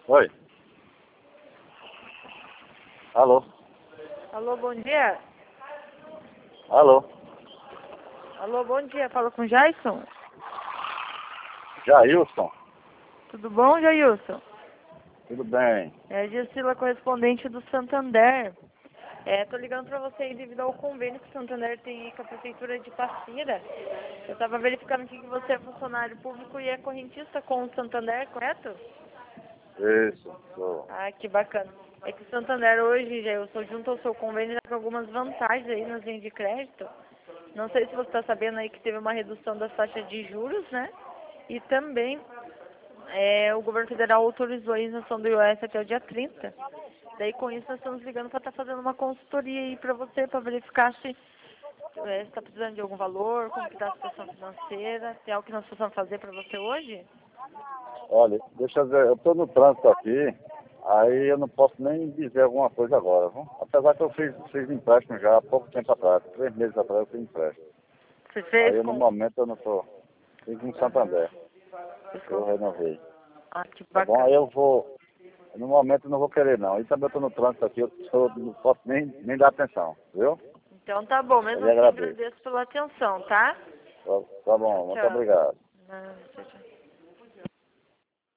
Oi. Alô? Alô, bom dia. Alô? Alô, bom dia. Fala com o Jason. Jailson? Tudo bom, Jailson? Tudo bem? É a Gisila, correspondente do Santander. Tô ligando pra você aí devido ao convênio que o Santander tem aí com a Prefeitura de Passira. Eu tava verificando aqui que você é funcionário público e é correntista com o Santander, correto? Isso, sou. Ah, que bacana. É que o Santander hoje, Jailson, junto ao seu convênio, tá com algumas vantagens aí nas linhas de crédito. Não sei se você está sabendo aí que teve uma redução das taxas de juros, né? E também o governo federal autorizou a isenção do IOF até o dia 30. Daí com isso nós estamos ligando para estar fazendo uma consultoria aí para você, para verificar se está precisando de algum valor, como que está a situação financeira, tem algo que nós possamos fazer para você hoje? Olha, deixa eu ver, eu estou no trânsito aqui, aí eu não posso nem dizer alguma coisa agora, viu? Apesar que eu fiz empréstimo já há pouco tempo atrás, 3 meses atrás eu fiz empréstimo. Você Aí fez no com... momento eu não estou. Fiz em Santander, Fez eu com... renovei. Ah, que Tá bom? Aí bacana. eu vou. No momento eu não vou querer não. E também eu estou no trânsito aqui, não posso nem dar atenção, viu? Então tá bom, Eu mesmo lhe assim agradeço. agradeço pela atenção, tá? Tá bom, muito Tchau. obrigado. Não, tchau, tchau.